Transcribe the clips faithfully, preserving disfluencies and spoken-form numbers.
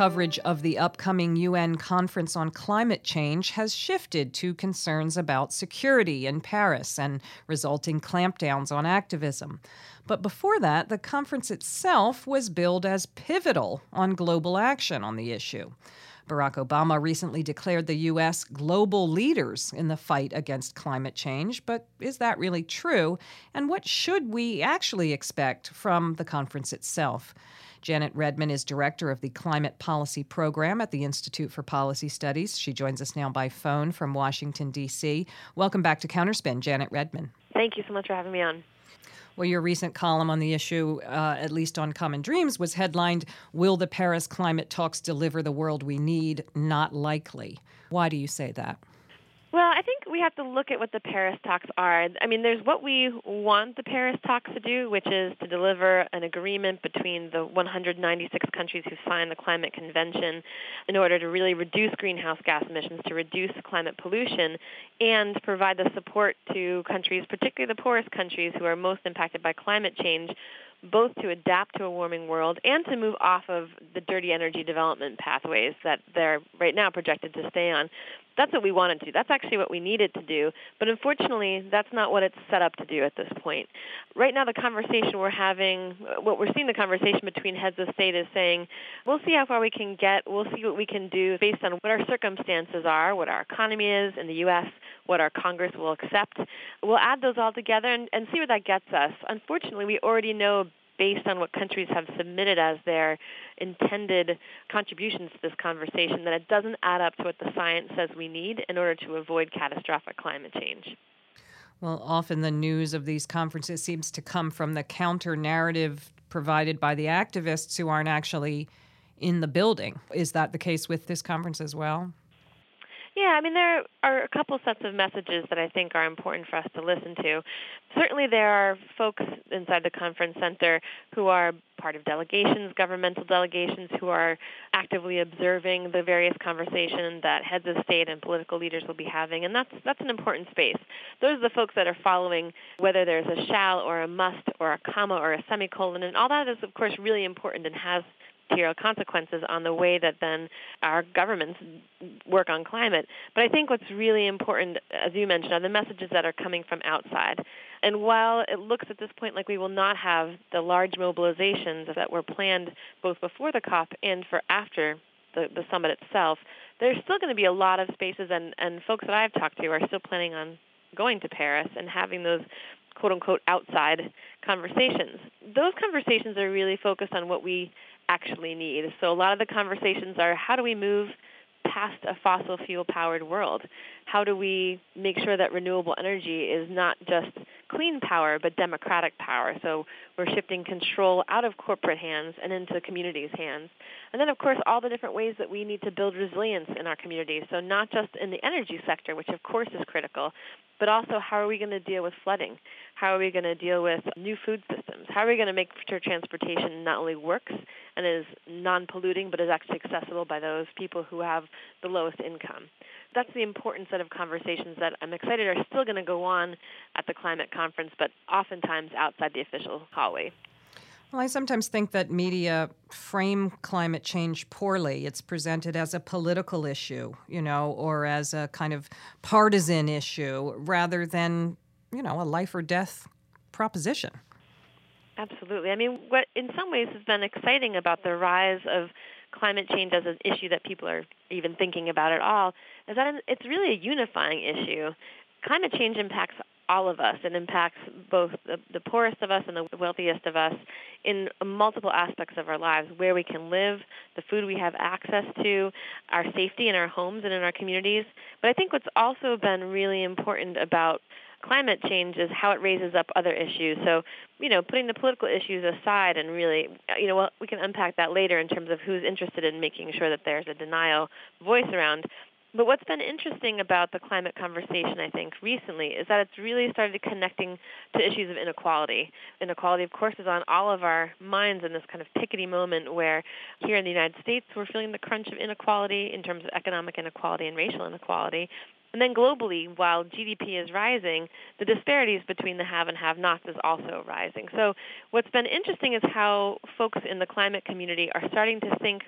coverage of the upcoming U N conference on climate change has shifted to concerns about security in Paris and resulting clampdowns on activism. But before that, the conference itself was billed as pivotal on global action on the issue. Barack Obama recently declared the U S global leaders in the fight against climate change, but is that really true? And what should we actually expect from the conference itself? Janet Redman is director of the Climate Policy Program at the Institute for Policy Studies. She joins us now by phone from Washington, D C. Welcome back to Counterspin, Janet Redman. Thank you so much for having me on. Well, your recent column on the issue, uh, at least on Common Dreams, was headlined, "Will the Paris Climate Talks Deliver the World We Need? Not Likely." Why do you say that? Well, I think we have to look at what the Paris talks are. I mean, there's what we want the Paris talks to do, which is to deliver an agreement between the one hundred ninety-six countries who signed the climate convention in order to really reduce greenhouse gas emissions, to reduce climate pollution, and provide the support to countries, particularly the poorest countries who are most impacted by climate change, both to adapt to a warming world and to move off of the dirty energy development pathways that they're right now projected to stay on. That's what we wanted to do. That's actually what we needed to do. But unfortunately, that's not what it's set up to do at this point. Right now, the conversation we're having, what we're seeing the conversation between heads of state is saying, we'll see how far we can get. We'll see what we can do based on what our circumstances are, what our economy is in the U S, what our Congress will accept. We'll add those all together and, and see where that gets us. Unfortunately, we already know based on what countries have submitted as their intended contributions to this conversation, that it doesn't add up to what the science says we need in order to avoid catastrophic climate change. Well, often the news of these conferences seems to come from the counter-narrative provided by the activists who aren't actually in the building. Is that the case with this conference as well? Yeah, I mean, there are a couple sets of messages that I think are important for us to listen to. Certainly there are folks inside the conference center who are part of delegations, governmental delegations, who are actively observing the various conversations that heads of state and political leaders will be having, and that's that's an important space. Those are the folks that are following whether there's a shall or a must or a comma or a semicolon, and all that is, of course, really important and has material consequences on the way that then our governments work on climate. But I think what's really important, as you mentioned, are the messages that are coming from outside. And while it looks at this point like we will not have the large mobilizations that were planned both before the COP and for after the, the summit itself, there's still going to be a lot of spaces, and, and folks that I've talked to are still planning on going to Paris and having those quote-unquote outside conversations. Those conversations are really focused on what we actually need. So a lot of the conversations are, how do we move past a fossil fuel-powered world? How do we make sure that renewable energy is not just clean power, but democratic power? So we're shifting control out of corporate hands and into communities' hands. And then, of course, all the different ways that we need to build resilience in our communities. So not just in the energy sector, which of course is critical, but also how are we going to deal with flooding? How are we going to deal with new food systems? How are we going to make sure transportation not only works and is non-polluting, but is actually accessible by those people who have the lowest income? That's the important set of conversations that I'm excited are still going to go on at the climate conference, but oftentimes outside the official hallway. Well, I sometimes think that media frame climate change poorly. It's presented as a political issue, you know, or as a kind of partisan issue rather than, you know, a life or death proposition. Absolutely. I mean, what in some ways has been exciting about the rise of climate change as an issue that people are even thinking about at all is that it's really a unifying issue. Climate change impacts all of us. It impacts both the, the poorest of us and the wealthiest of us in multiple aspects of our lives, where we can live, the food we have access to, our safety in our homes and in our communities. But I think what's also been really important about climate change is how it raises up other issues. So, you know, putting the political issues aside and really, you know, well, we can unpack that later in terms of who's interested in making sure that there's a denial voice around. But what's been interesting about the climate conversation, I think, recently is that it's really started connecting to issues of inequality. Inequality, of course, is on all of our minds in this kind of pickety moment where here in the United States we're feeling the crunch of inequality in terms of economic inequality and racial inequality. And then globally, while G D P is rising, the disparities between the have and have-nots is also rising. So what's been interesting is how folks in the climate community are starting to think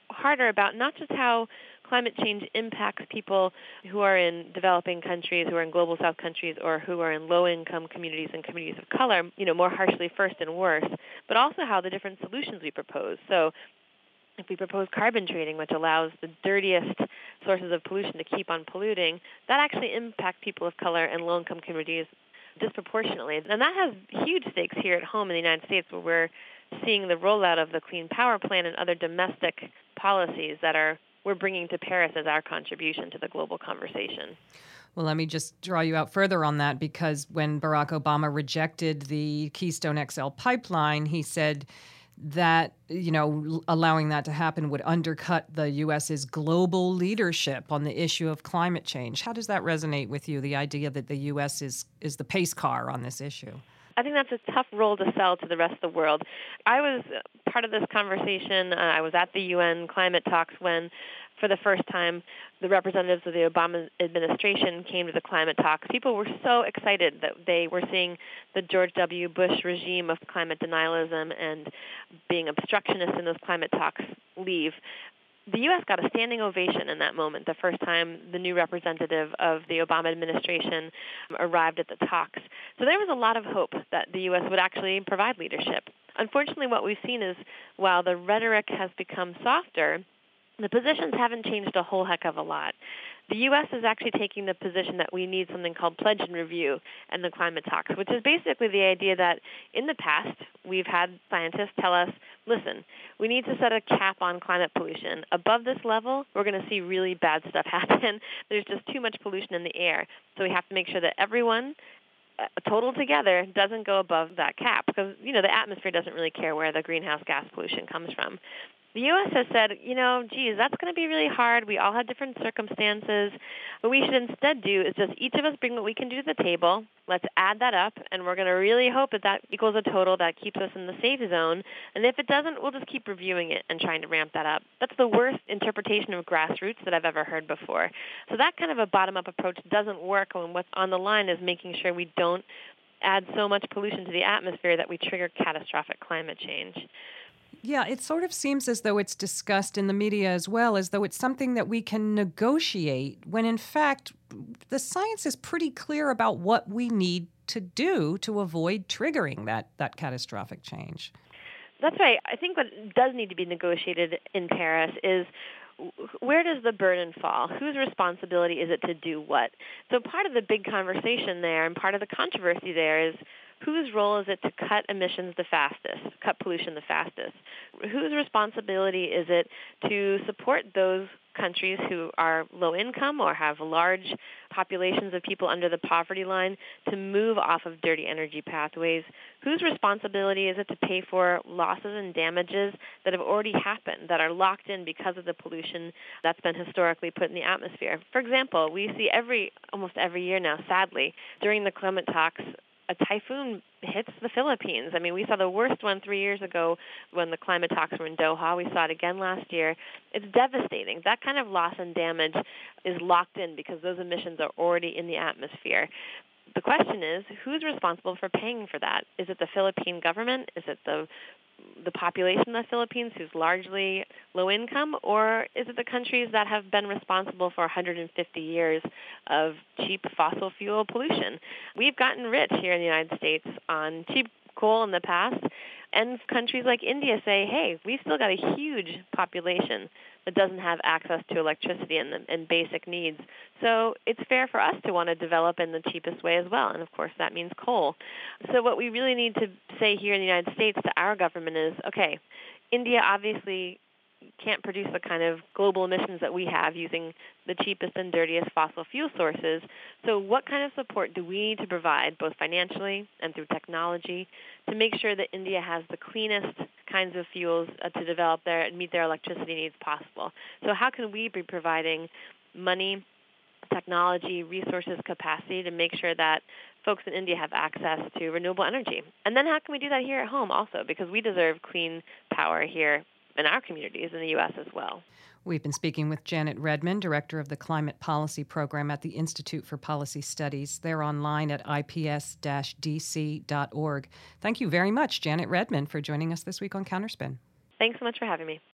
harder about not just how climate change impacts people who are in developing countries, who are in global south countries, or who are in low-income communities and communities of color, you know, more harshly first and worse, but also how the different solutions we propose. So if we propose carbon trading, which allows the dirtiest sources of pollution to keep on polluting, that actually impacts people of color and low-income communities disproportionately. And that has huge stakes here at home in the United States, where we're seeing the rollout of the Clean Power Plan and other domestic policies that are we're bringing to Paris as our contribution to the global conversation. Well, let me just draw you out further on that, because when Barack Obama rejected the Keystone X L pipeline, he said that, you know, allowing that to happen would undercut the U S's global leadership on the issue of climate change. How does that resonate with you, the idea that the U S is, is the pace car on this issue? I think that's a tough role to sell to the rest of the world. I was part of this conversation. Uh, I was at the U N climate talks when, for the first time, the representatives of the Obama administration came to the climate talks. People were so excited that they were seeing the George W. Bush regime of climate denialism and being obstructionists in those climate talks leave. The U S got a standing ovation in that moment, the first time the new representative of the Obama administration arrived at the talks. So there was a lot of hope that the U S would actually provide leadership. Unfortunately, what we've seen is while the rhetoric has become softer, the positions haven't changed a whole heck of a lot. The U S is actually taking the position that we need something called pledge and review in the climate talks, which is basically the idea that in the past we've had scientists tell us, listen, we need to set a cap on climate pollution. Above this level, we're going to see really bad stuff happen. There's just too much pollution in the air. So we have to make sure that everyone, uh, total together, doesn't go above that cap, because, you know, the atmosphere doesn't really care where the greenhouse gas pollution comes from. The U S has said, you know, geez, that's going to be really hard. We all have different circumstances. What we should instead do is just each of us bring what we can do to the table. Let's add that up, and we're going to really hope that that equals a total that keeps us in the safe zone. And if it doesn't, we'll just keep reviewing it and trying to ramp that up. That's the worst interpretation of grassroots that I've ever heard before. So that kind of a bottom-up approach doesn't work when what's on the line is making sure we don't add so much pollution to the atmosphere that we trigger catastrophic climate change. Yeah, it sort of seems as though it's discussed in the media as well, as though it's something that we can negotiate, when in fact the science is pretty clear about what we need to do to avoid triggering that, that catastrophic change. That's right. I think what does need to be negotiated in Paris is where does the burden fall? Whose responsibility is it to do what? So part of the big conversation there and part of the controversy there is whose role is it to cut emissions the fastest, cut pollution the fastest? Whose responsibility is it to support those countries who are low income or have large populations of people under the poverty line to move off of dirty energy pathways? Whose responsibility is it to pay for losses and damages that have already happened, that are locked in because of the pollution that's been historically put in the atmosphere? For example, we see every almost every year now, sadly, during the climate talks, a typhoon hits the Philippines. I mean, we saw the worst one three years ago when the climate talks were in Doha. We saw it again last year. It's devastating. That kind of loss and damage is locked in because those emissions are already in the atmosphere. The question is, who's responsible for paying for that? Is it the Philippine government? Is it the the population of the Philippines, who's largely low income, or is it the countries that have been responsible for one hundred fifty years of cheap fossil fuel pollution? We've gotten rich here in the United States on cheap coal in the past, and countries like India say, hey, we've still got a huge population that doesn't have access to electricity and, and basic needs. So it's fair for us to want to develop in the cheapest way as well, and of course that means coal. So what we really need to say here in the United States to our government is, okay, India obviously can't produce the kind of global emissions that we have using the cheapest and dirtiest fossil fuel sources. So what kind of support do we need to provide, both financially and through technology, to make sure that India has the cleanest kinds of fuels uh, to develop their and meet their electricity needs possible? So how can we be providing money, technology, resources, capacity to make sure that folks in India have access to renewable energy? And then how can we do that here at home also? Because we deserve clean power here in our communities in the U S as well. We've been speaking with Janet Redman, Director of the Climate Policy Program at the Institute for Policy Studies. They're online at I P S D C dot org. Thank you very much, Janet Redman, for joining us this week on Counterspin. Thanks so much for having me.